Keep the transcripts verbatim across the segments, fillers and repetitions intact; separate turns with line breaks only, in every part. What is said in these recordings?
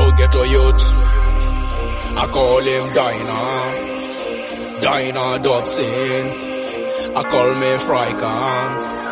all ghetto youth. I call him Dinah, Dinah Dobson. I call me Frycon,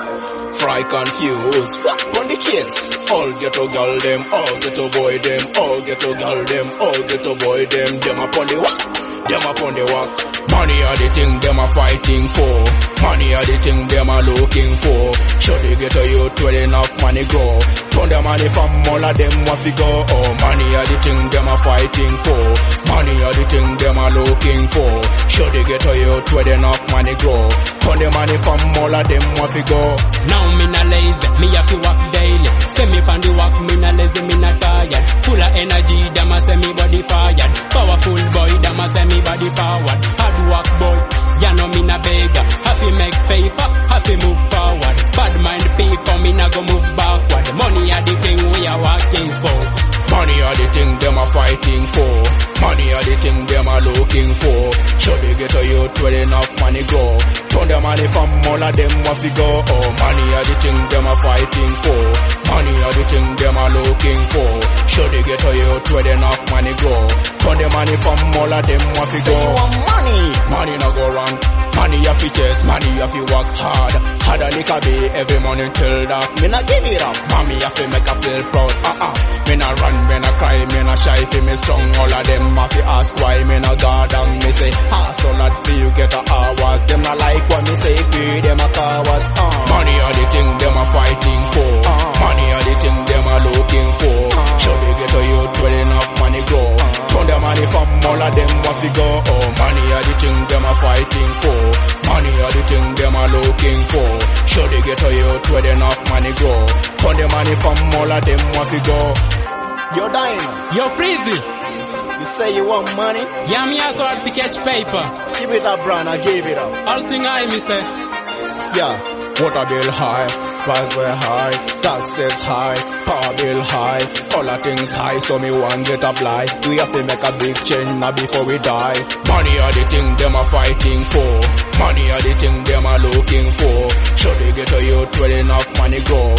Fry confused. On the case, all ghetto girl them, all ghetto boy them, all ghetto girl them, all ghetto boy them. Them upon the walk, them upon the walk. Money are the thing them are fighting for. Money are the thing them are looking for. Show the ghetto youth where enough money grow. Turn the money from all of them what we go. Oh, money are the thing them are fighting for. Money are the thing them are looking for. Show the ghetto youth where enough money grow. Turn the money from all of them what we go.
Now me not lazy, me have to work daily. Send me on the walk, me not lazy, me not tired. Full of energy, them a send me body fired. Powerful boy, them a send me body forward. Hard work boy, ya know me not beggar. Happy make paper, happy move forward. Bad mind people, me not go move backward. Money are the thing we are working for.
Money are the thing them are fighting for. Money are the thing them are looking for. Show the ghetto youth where enough money grow. Turn the money from all of them what we go. Oh, money are the thing them are fighting for. Money are the thing them are looking for. Show the ghetto youth where enough money grow. Turn the money from all of them what we go.
Say you want money,
money no go wrong. Money you fi chase, money you fi work hard. Hard a lick a day every morning till dark. Me not give it up, mommy you fi make a feel proud. Uh uh, me not run, me not cry, me not shy, fi me strong. All of them have to ask why me not God and me say hustle not fi you get a hours. Them not like what me say, free them a cowards. Uh. Money are the thing them are fighting for. Uh. Money are the thing them are looking for. Uh. Show the ghetto youth where enough money grow. Uh. Turn the money from all of them what we go. Oh, money are the thing them are fighting for. Money are the thing them are looking for. Show the ghetto youth where enough money grow. Turn the money from all of them what we go.
you're dying.
Yo Freezy,
You say you want money?
yeah me also hard to catch paper.
Give it up, Bron, I gave it up.
All thing I me say.
Yeah, water bill high, price way high, taxes high, power bill high, all the things high, so me want get apply. We have to make a big change now before we die. Money are the thing them are fighting for. Money are the thing them are looking for. Show the ghetto youth where enough money grow.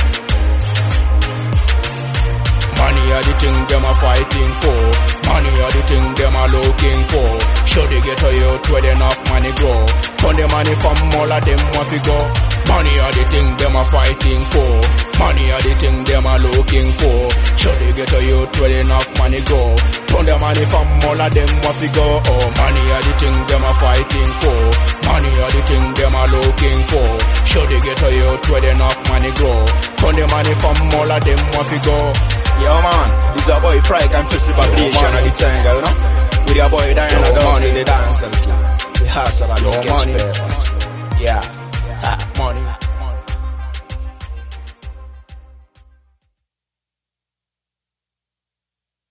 Money are the thing them are fighting for. Money are the thing them are looking for. Show the ghetto youth where enough money grow. Turn the money from all of them what we go. Money are the thing them are fighting for. Money are the thing them are looking for. Show the ghetto youth where enough money grow. Turn the money from all of them what we go. Oh, money are the thing them are fighting for. Money are the thing them are looking for. Show the ghetto youth where enough money grow. Turn the money from all of them what we go.
Yo man, this is a boy Frycon Festival Nation of the Tanga, you know? With your boy Dinah Dobson in the dance and the hustle and the catch paper. Yeah. Ha, money.